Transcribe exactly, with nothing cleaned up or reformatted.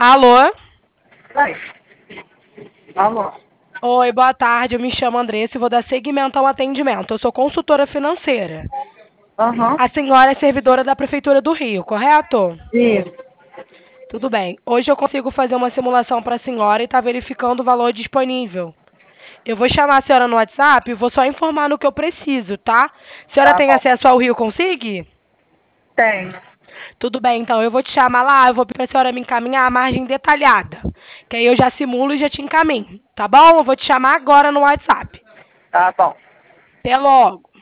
Alô? Oi. Alô? Oi, boa tarde. Eu me chamo Andressa e vou dar seguimento ao atendimento. Eu sou consultora financeira. Aham. A senhora é servidora da Prefeitura do Rio, correto? Isso. Tudo bem. Hoje eu consigo fazer uma simulação para a senhora e está verificando o valor disponível. Eu vou chamar a senhora no WhatsApp e vou só informar no que eu preciso, tá? A senhora Tá tem bom. acesso ao Rio Consigue? Tenho. Tudo bem, então eu vou te chamar lá, eu vou pedir para a senhora me encaminhar a margem detalhada. Que aí eu já simulo e já te encaminho, tá bom? Eu vou te chamar agora no WhatsApp. Tá bom. Até logo.